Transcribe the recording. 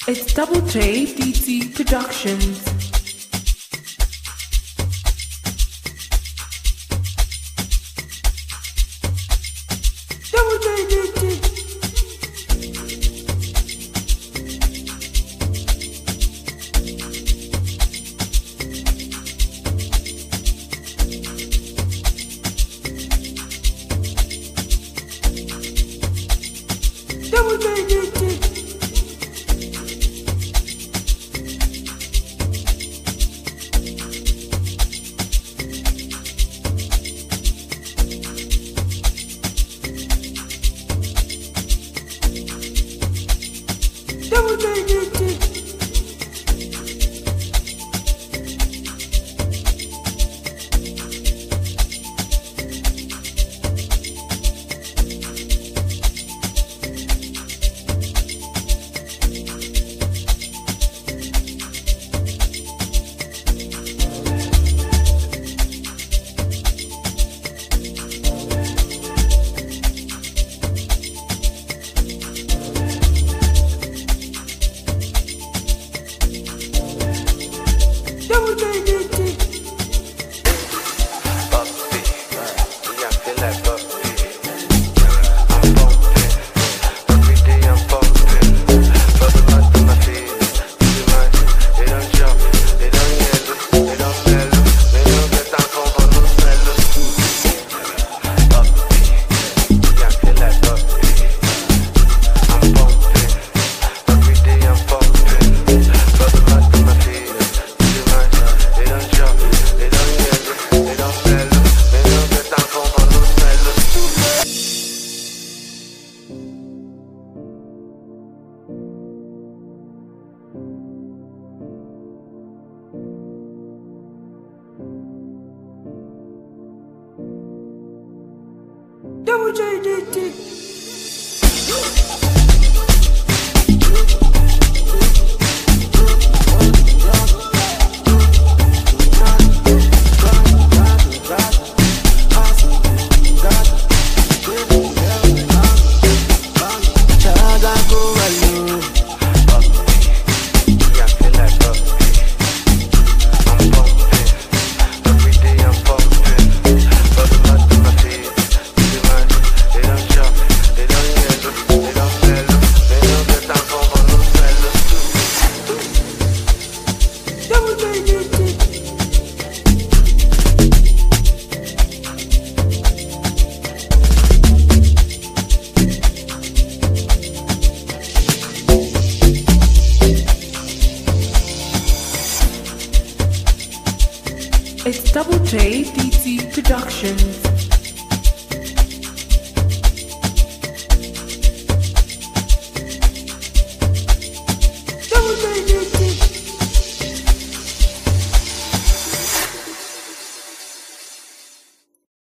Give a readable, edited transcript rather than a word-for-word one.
It's Double J DT Productions. Double J DT. Double J DT. Double J DT. Double J DT. Puppy, yeah, I feel like puppy. I'm pumping, every day I'm pumping. Bubble out to my feet, they don't jump, they don't yellow, they don't mellow, they don't get down for no mellow. Puppy, yeah, I feel like puppy. I'm pumping, every day I'm pumping. Bubble out to my feet. They don't jump, they don't yellow, they don't mellow, they don't get down for no mellow. Double J DT. Yeah, I feel like puppy. I'm pumping, every day I'm pumping. Bubble out to my feet, they don't jump, they don't yellow, they don't mellow, they don't get down for no mellow. Double J DT. It's Double J DT Productions.